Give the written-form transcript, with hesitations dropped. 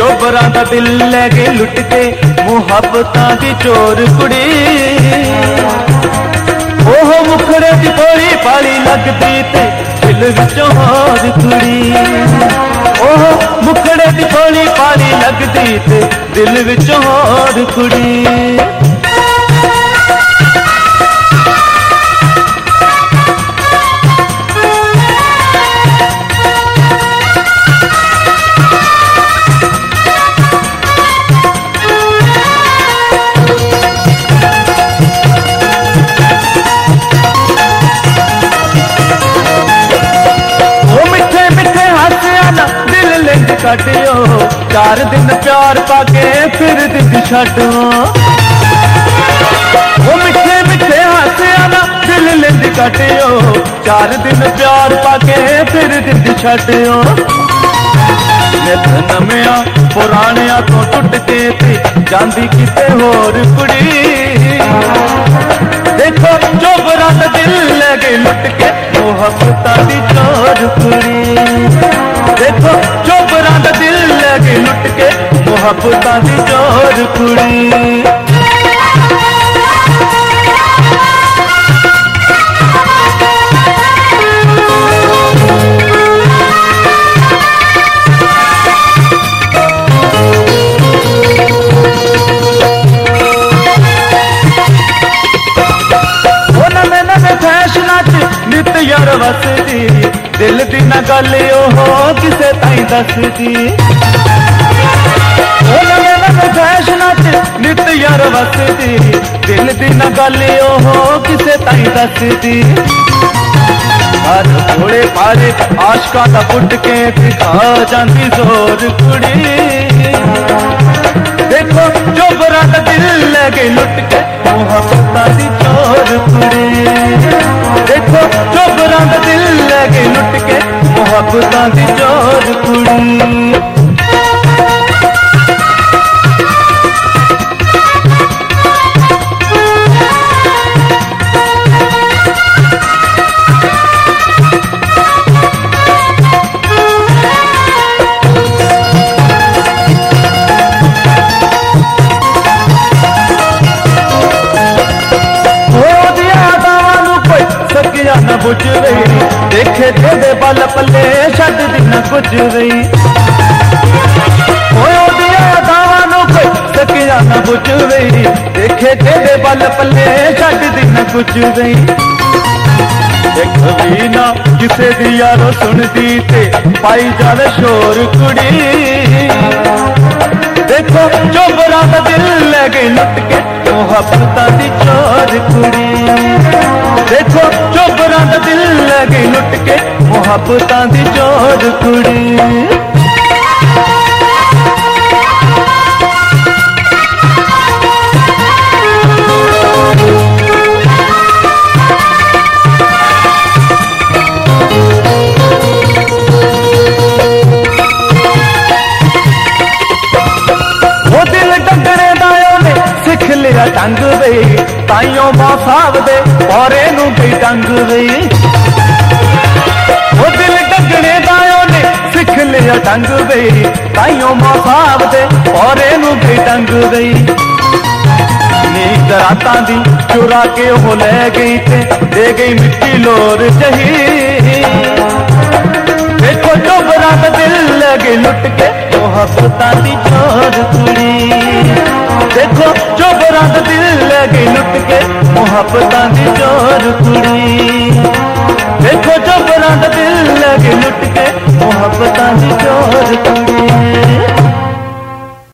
चोबरां दा दिल ले गई लुट के मुहब्बतां दी चोर कुड़ी। ओह मुखड़े दी भोली भाली लगदी ते दिल विचों होर कुड़ी। ओह मुखड़े दी भोली भाली लगदी ते दिल विचों होर कुड़ी। काटियो 4 दिन प्यार पाके फिर दिल छड्डो। वो मिठे मिठे हासिया ना दिल लेंदी काटियो 4 दिन प्यार पाके फिर दिल छड्डो। नित नमिया पुराणिया तो टुट के जांदी किते होर कुड़ी। देखो चोबरां दा दिल ले गई लुट के मुहब्बतां दी चोर कुड़ी। देखो चोबरां दा दिल ले गई लुट के मुहब्बतां दी चोर कुड़ी। नित यार वसदी दिल दी ना गल ओहो किसे ताई दसदी। फैशना च नित यार वसदी दिल दी ना गल ओहो किसे ताई दसदी। हर थोड़े पारे आशका दा पुट के दिखा जांदी जोर कुड़ी। देखो चोबरां दा दिल ले गई लुट के मुहब्बतां दी चोर कुड़ी। देखो चोबरां दा दिल ले गई लुट के मुहब्बतां दी चोर कुड़ी। न बुझ रही देखे तेरे बल पले छड दी न कुछ रही। सकिया न बुझ रही देखे तेरे बल पले छड दी न कुछ रही। देख भी ना किसे दी यारो सुनदी ते पाई जावे शोर कुड़ी। देखो चोबरां दा दिल ले गई लुट के मुहब्बतां दी चोर कुड़ी। देखो चोबरां दा दिल ले गई लुट के मुहब्बतां दी चोर कुड़ी। टंग वे ताइयों मौसाब दे औरे नू गई टंग वे। वो दिल डगने दायों ने सिख लिया टंग वे ताइयों मौसाब दे औरे नू गई टंग वे। नींद रातां दी चुरा के वो ले गई ते दे गई मिट्टी लोर जही। देखो चोबरां दा दिल ले गई लुट के मुहब्बतां दी चोर कुड़ी। देखो चोबरां दा दिल ले गई लुट के मुहब्बतां दी चोर